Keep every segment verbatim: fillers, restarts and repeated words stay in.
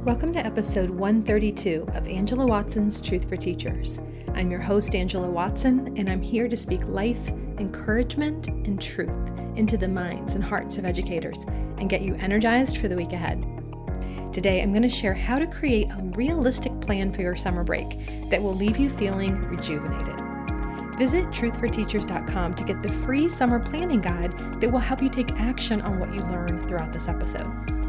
Welcome to episode one thirty-two of Angela Watson's Truth for Teachers. I'm your host, Angela Watson, and I'm here to speak life, encouragement, and truth into the minds and hearts of educators and get you energized for the week ahead. Today, I'm going to share how to create a realistic plan for your summer break that will leave you feeling rejuvenated. Visit truth for teachers dot com to get the free summer planning guide that will help you take action on what you learn throughout this episode.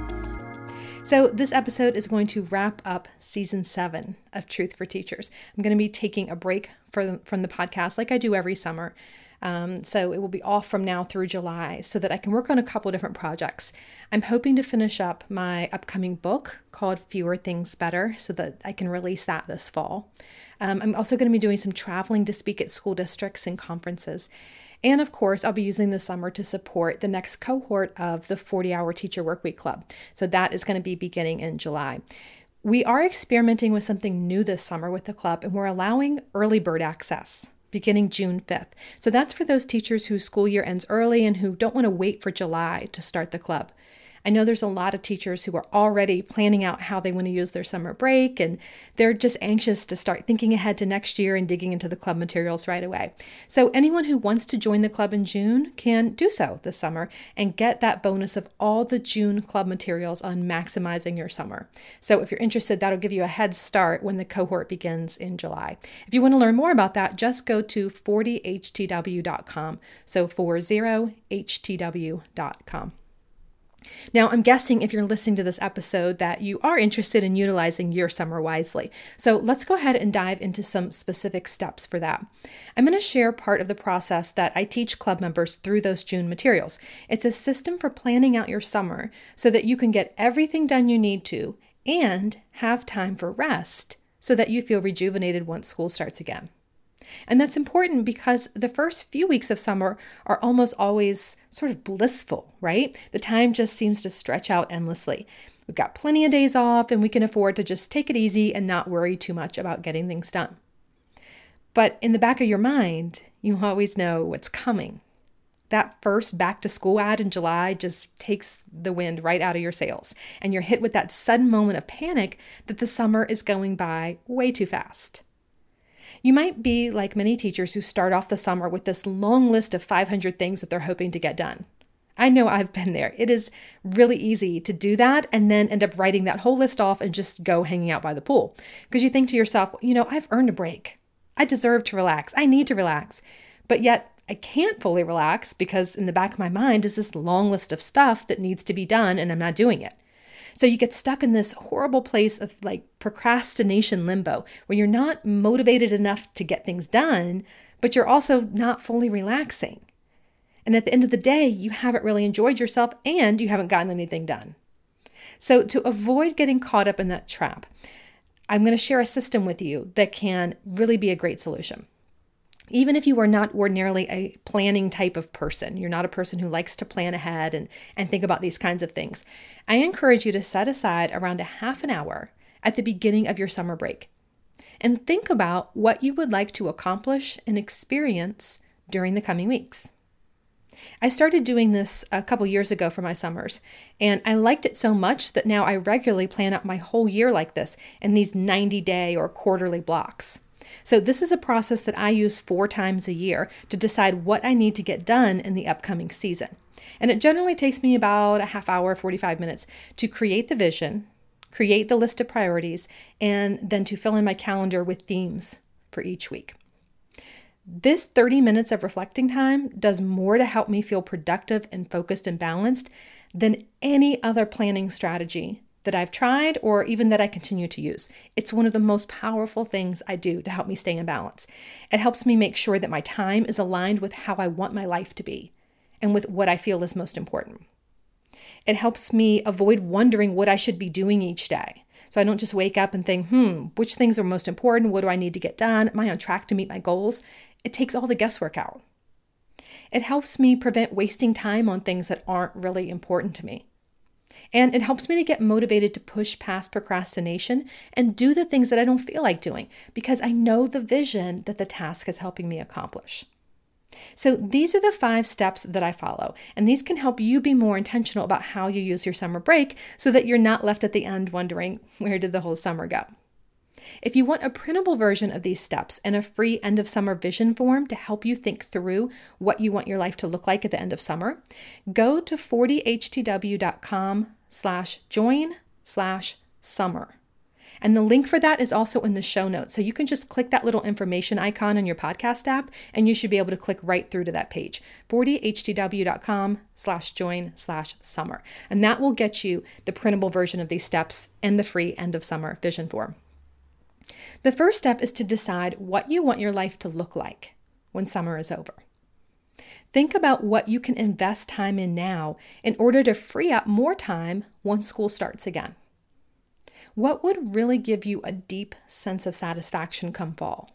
So this episode is going to wrap up season seven of Truth for Teachers. I'm going to be taking a break for, from the podcast like I do every summer. Um, so it will be off from now through July so that I can work on a couple different projects. I'm hoping to finish up my upcoming book called Fewer Things Better so that I can release that this fall. Um, I'm also going to be doing some traveling to speak at school districts and conferences. And of course, I'll be using the summer to support the next cohort of the forty-hour Teacher Workweek Club. So that is going to be beginning in July. We are experimenting with something new this summer with the club, and we're allowing early bird access beginning June fifth. So that's for those teachers whose school year ends early and who don't want to wait for July to start the club. I know there's a lot of teachers who are already planning out how they want to use their summer break, and they're just anxious to start thinking ahead to next year and digging into the club materials right away. So anyone who wants to join the club in June can do so this summer and get that bonus of all the June club materials on maximizing your summer. So if you're interested, that'll give you a head start when the cohort begins in July. If you want to learn more about that, just go to forty H T W dot com. So forty H T W dot com. Now, I'm guessing if you're listening to this episode that you are interested in utilizing your summer wisely. So let's go ahead and dive into some specific steps for that. I'm going to share part of the process that I teach club members through those June materials. It's a system for planning out your summer so that you can get everything done you need to and have time for rest so that you feel rejuvenated once school starts again. And that's important because the first few weeks of summer are almost always sort of blissful, right? The time just seems to stretch out endlessly. We've got plenty of days off and we can afford to just take it easy and not worry too much about getting things done. But in the back of your mind, you always know what's coming. That first back to school ad in July just takes the wind right out of your sails. And you're hit with that sudden moment of panic that the summer is going by way too fast. You might be like many teachers who start off the summer with this long list of five hundred things that they're hoping to get done. I know I've been there. It is really easy to do that and then end up writing that whole list off and just go hanging out by the pool. Because you think to yourself, you know, I've earned a break. I deserve to relax. I need to relax. But yet I can't fully relax because in the back of my mind is this long list of stuff that needs to be done and I'm not doing it. So you get stuck in this horrible place of like procrastination limbo where you're not motivated enough to get things done, but you're also not fully relaxing. And at the end of the day, you haven't really enjoyed yourself and you haven't gotten anything done. So to avoid getting caught up in that trap, I'm going to share a system with you that can really be a great solution. Even if you are not ordinarily a planning type of person, you're not a person who likes to plan ahead and, and think about these kinds of things, I encourage you to set aside around a half an hour at the beginning of your summer break and think about what you would like to accomplish and experience during the coming weeks. I started doing this a couple years ago for my summers, and I liked it so much that now I regularly plan out my whole year like this in these ninety-day or quarterly blocks. So this is a process that I use four times a year to decide what I need to get done in the upcoming season. And it generally takes me about a half hour, forty-five minutes to create the vision, create the list of priorities, and then to fill in my calendar with themes for each week. This thirty minutes of reflecting time does more to help me feel productive and focused and balanced than any other planning strategy that I've tried or even that I continue to use. It's one of the most powerful things I do to help me stay in balance. It helps me make sure that my time is aligned with how I want my life to be and with what I feel is most important. It helps me avoid wondering what I should be doing each day. So I don't just wake up and think, hmm, which things are most important? What do I need to get done? Am I on track to meet my goals? It takes all the guesswork out. It helps me prevent wasting time on things that aren't really important to me. And it helps me to get motivated to push past procrastination and do the things that I don't feel like doing because I know the vision that the task is helping me accomplish. So these are the five steps that I follow, and these can help you be more intentional about how you use your summer break so that you're not left at the end wondering, where did the whole summer go? If you want a printable version of these steps and a free end of summer vision form to help you think through what you want your life to look like at the end of summer, go to forty h t w dot com slash join slash summer. And the link for that is also in the show notes. So you can just click that little information icon on your podcast app and you should be able to click right through to that page, forty h t w dot com slash join slash summer. And that will get you the printable version of these steps and the free end of summer vision form. The first step is to decide what you want your life to look like when summer is over. Think about what you can invest time in now in order to free up more time once school starts again. What would really give you a deep sense of satisfaction come fall?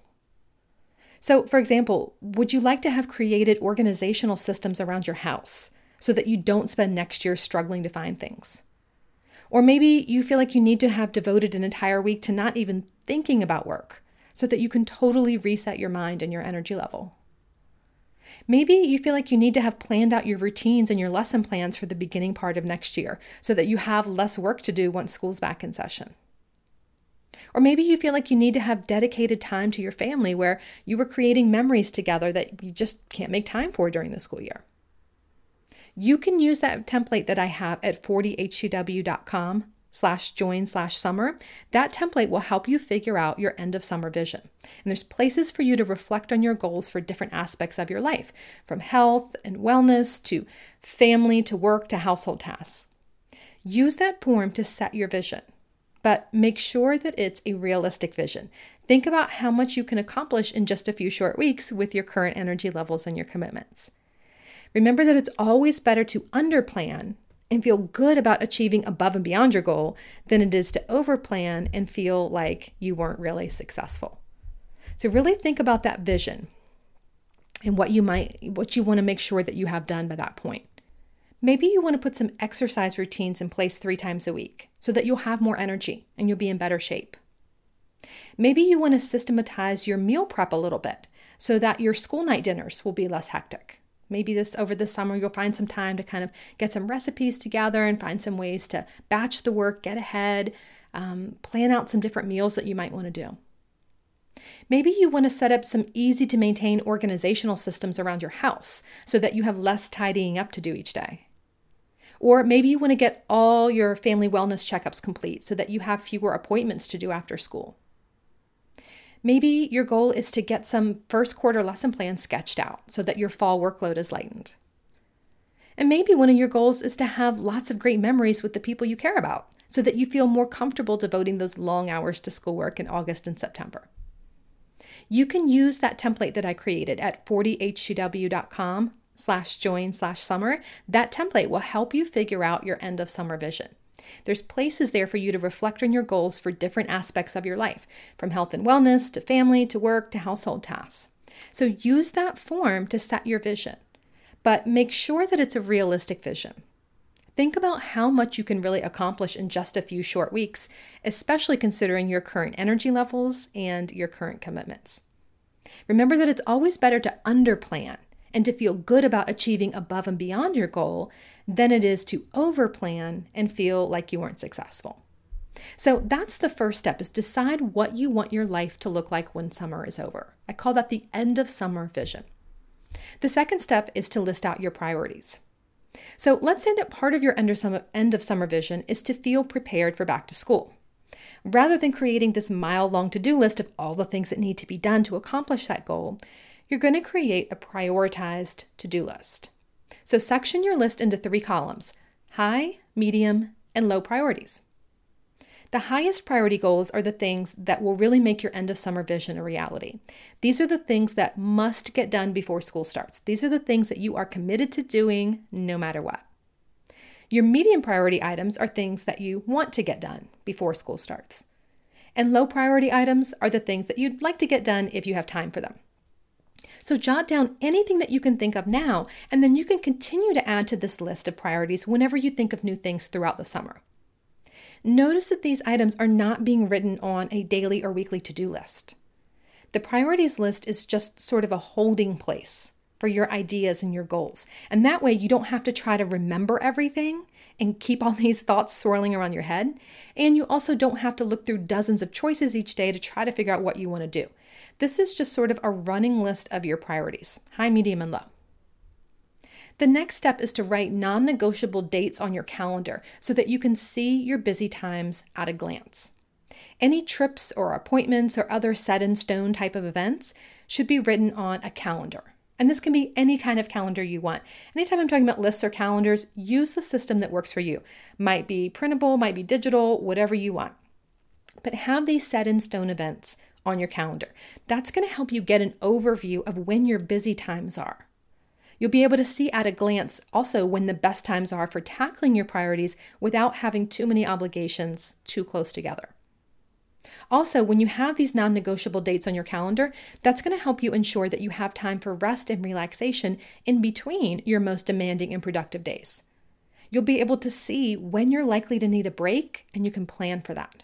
So, for example, would you like to have created organizational systems around your house so that you don't spend next year struggling to find things? Or maybe you feel like you need to have devoted an entire week to not even thinking about work so that you can totally reset your mind and your energy level. Maybe you feel like you need to have planned out your routines and your lesson plans for the beginning part of next year so that you have less work to do once school's back in session. Or maybe you feel like you need to have dedicated time to your family where you were creating memories together that you just can't make time for during the school year. You can use that template that I have at forty h t w dot com slash join slash summer. That template will help you figure out your end of summer vision. And there's places for you to reflect on your goals for different aspects of your life, from health and wellness to family to work to household tasks. Use that form to set your vision, but make sure that it's a realistic vision. Think about how much you can accomplish in just a few short weeks with your current energy levels and your commitments. Remember that it's always better to underplan and feel good about achieving above and beyond your goal than it is to overplan and feel like you weren't really successful. So really think about that vision and what you might, what you want to make sure that you have done by that point. Maybe you want to put some exercise routines in place three times a week so that you'll have more energy and you'll be in better shape. Maybe you want to systematize your meal prep a little bit so that your school night dinners will be less hectic. Maybe this over the summer, you'll find some time to kind of get some recipes together and find some ways to batch the work, get ahead, um, plan out some different meals that you might want to do. Maybe you want to set up some easy to maintain organizational systems around your house so that you have less tidying up to do each day. Or maybe you want to get all your family wellness checkups complete so that you have fewer appointments to do after school. Maybe your goal is to get some first quarter lesson plans sketched out so that your fall workload is lightened. And maybe one of your goals is to have lots of great memories with the people you care about so that you feel more comfortable devoting those long hours to schoolwork in August and September. You can use that template that I created at forty h t w dot com slash join slash summer. That template will help you figure out your end of summer vision. There's places there for you to reflect on your goals for different aspects of your life, from health and wellness to family to work to household tasks. So use that form to set your vision, but make sure that it's a realistic vision. Think about how much you can really accomplish in just a few short weeks, especially considering your current energy levels and your current commitments. Remember that it's always better to underplan and to feel good about achieving above and beyond your goal than it is to overplan and feel like you weren't successful. So that's the first step, is decide what you want your life to look like when summer is over. I call that the end of summer vision. The second step is to list out your priorities. So let's say that part of your end of summer, end of summer vision is to feel prepared for back to school. Rather than creating this mile-long to-do list of all the things that need to be done to accomplish that goal, you're going to create a prioritized to-do list. So section your list into three columns: high, medium, and low priorities. The highest priority goals are the things that will really make your end of summer vision a reality. These are the things that must get done before school starts. These are the things that you are committed to doing no matter what. Your medium priority items are things that you want to get done before school starts. And low priority items are the things that you'd like to get done if you have time for them. So jot down anything that you can think of now, and then you can continue to add to this list of priorities whenever you think of new things throughout the summer. Notice that these items are not being written on a daily or weekly to-do list. The priorities list is just sort of a holding place for your ideas and your goals. And that way you don't have to try to remember everything and keep all these thoughts swirling around your head. And you also don't have to look through dozens of choices each day to try to figure out what you want to do. This is just sort of a running list of your priorities, high, medium, and low. The next step is to write non-negotiable dates on your calendar so that you can see your busy times at a glance. Any trips or appointments or other set-in-stone type of events should be written on a calendar. And this can be any kind of calendar you want. Anytime I'm talking about lists or calendars, use the system that works for you. Might be printable, might be digital, whatever you want. But have these set-in-stone events on your calendar. That's going to help you get an overview of when your busy times are. You'll be able to see at a glance also when the best times are for tackling your priorities without having too many obligations too close together. Also, when you have these non-negotiable dates on your calendar, that's going to help you ensure that you have time for rest and relaxation in between your most demanding and productive days. You'll be able to see when you're likely to need a break, and you can plan for that.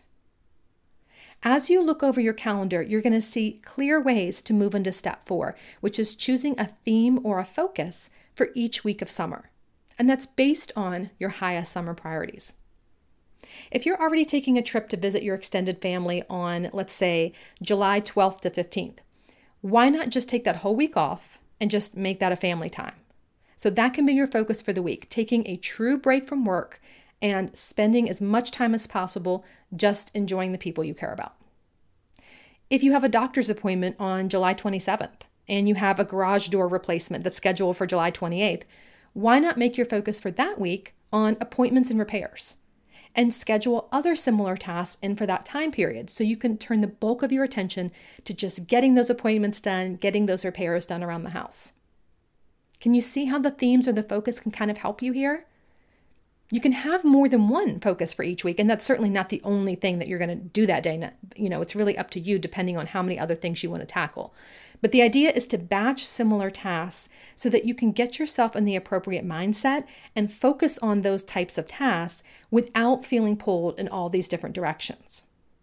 As you look over your calendar, you're going to see clear ways to move into step four, which is choosing a theme or a focus for each week of summer. And that's based on your highest summer priorities. If you're already taking a trip to visit your extended family on, let's say, July twelfth to fifteenth, why not just take that whole week off and just make that a family time? So that can be your focus for the week, taking a true break from work and spending as much time as possible just enjoying the people you care about. If you have a doctor's appointment on July twenty-seventh and you have a garage door replacement that's scheduled for July twenty-eighth, why not make your focus for that week on appointments and repairs? And schedule other similar tasks in for that time period so you can turn the bulk of your attention to just getting those appointments done, getting those repairs done around the house. Can you see how the themes or the focus can kind of help you here? You can have more than one focus for each week, and that's certainly not the only thing that you're going to do that day. You know, it's really up to you depending on how many other things you want to tackle. But the idea is to batch similar tasks so that you can get yourself in the appropriate mindset and focus on those types of tasks without feeling pulled in all these different directions.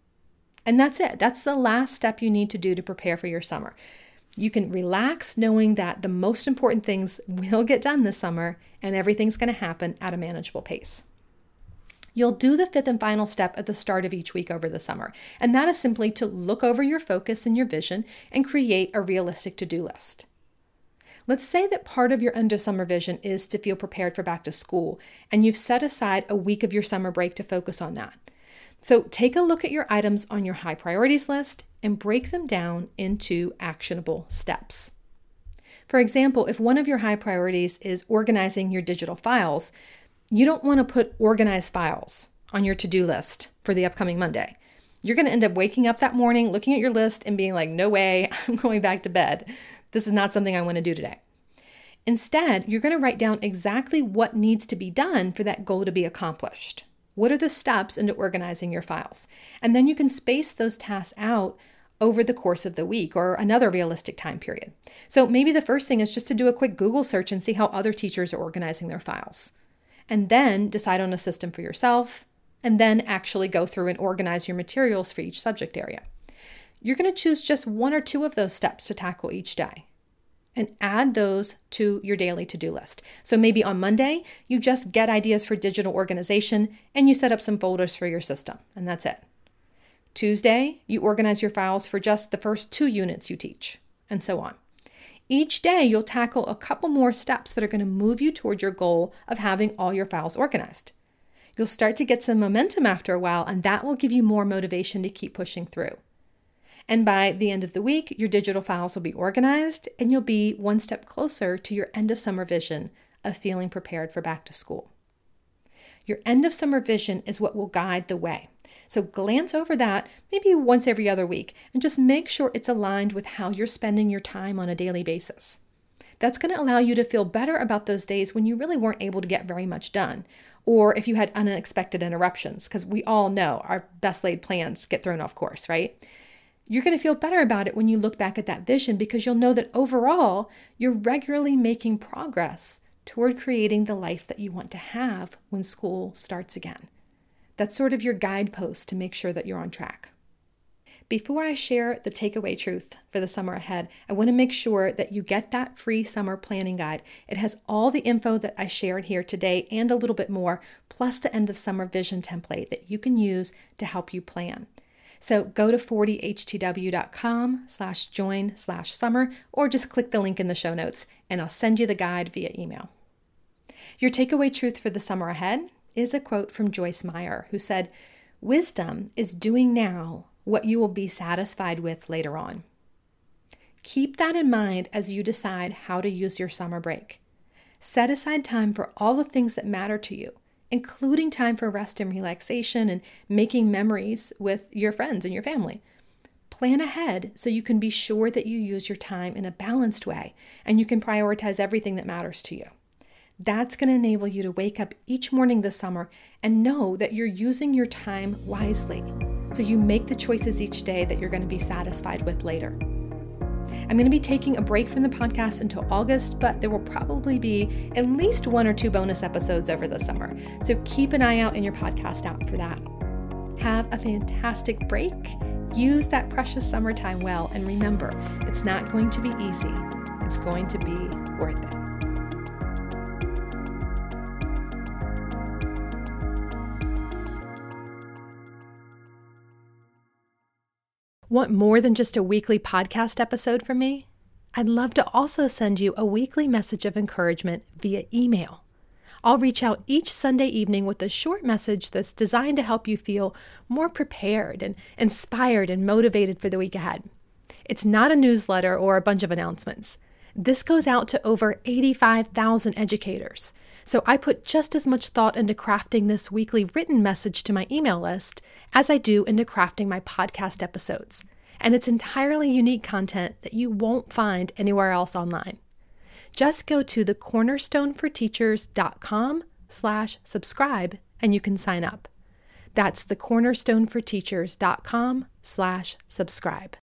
And that's it. That's the last step you need to do to prepare for your summer. You can relax knowing that the most important things will get done this summer and everything's going to happen at a manageable pace. You'll do the fifth and final step at the start of each week over the summer, and that is simply to look over your focus and your vision and create a realistic to-do list. Let's say that part of your end of summer vision is to feel prepared for back to school, and you've set aside a week of your summer break to focus on that. So take a look at your items on your high priorities list and break them down into actionable steps. For example, if one of your high priorities is organizing your digital files, you don't want to put organized files on your to-do list for the upcoming Monday. You're going to end up waking up that morning, looking at your list and being like, no way, I'm going back to bed. This is not something I want to do today. Instead, you're going to write down exactly what needs to be done for that goal to be accomplished. What are the steps into organizing your files? And then you can space those tasks out over the course of the week or another realistic time period. So maybe the first thing is just to do a quick Google search and see how other teachers are organizing their files. And then decide on a system for yourself, and then actually go through and organize your materials for each subject area. You're going to choose just one or two of those steps to tackle each day and add those to your daily to-do list. So maybe on Monday, you just get ideas for digital organization and you set up some folders for your system, and that's it. Tuesday, you organize your files for just the first two units you teach, and so on. Each day, you'll tackle a couple more steps that are going to move you toward your goal of having all your files organized. You'll start to get some momentum after a while, and that will give you more motivation to keep pushing through. And by the end of the week, your digital files will be organized, and you'll be one step closer to your end of summer vision of feeling prepared for back to school. Your end of summer vision is what will guide the way. So glance over that maybe once every other week and just make sure it's aligned with how you're spending your time on a daily basis. That's going to allow you to feel better about those days when you really weren't able to get very much done, or if you had unexpected interruptions, because we all know our best laid plans get thrown off course, right? You're going to feel better about it when you look back at that vision because you'll know that overall, you're regularly making progress toward creating the life that you want to have when school starts again. That's sort of your guidepost to make sure that you're on track. Before I share the takeaway truth for the summer ahead, I want to make sure that you get that free summer planning guide. It has all the info that I shared here today and a little bit more, plus the end of summer vision template that you can use to help you plan. So go to forty h t w dot com slash join slash summer, or just click the link in the show notes and I'll send you the guide via email. Your takeaway truth for the summer ahead is a quote from Joyce Meyer, who said, "Wisdom is doing now what you will be satisfied with later on." Keep that in mind as you decide how to use your summer break. Set aside time for all the things that matter to you, including time for rest and relaxation and making memories with your friends and your family. Plan ahead so you can be sure that you use your time in a balanced way and you can prioritize everything that matters to you. That's going to enable you to wake up each morning this summer and know that you're using your time wisely, so you make the choices each day that you're going to be satisfied with later. I'm going to be taking a break from the podcast until August, but there will probably be at least one or two bonus episodes over the summer, so keep an eye out in your podcast app for that. Have a fantastic break. Use that precious summertime well, and remember, it's not going to be easy. It's going to be worth it. Want more than just a weekly podcast episode from me? I'd love to also send you a weekly message of encouragement via email. I'll reach out each Sunday evening with a short message that's designed to help you feel more prepared and inspired and motivated for the week ahead. It's not a newsletter or a bunch of announcements. This goes out to over eighty-five thousand educators. So I put just as much thought into crafting this weekly written message to my email list as I do into crafting my podcast episodes. And it's entirely unique content that you won't find anywhere else online. Just go to the cornerstone for teachers dot com slash subscribe and you can sign up. That's the cornerstone for teachers dot com slash subscribe.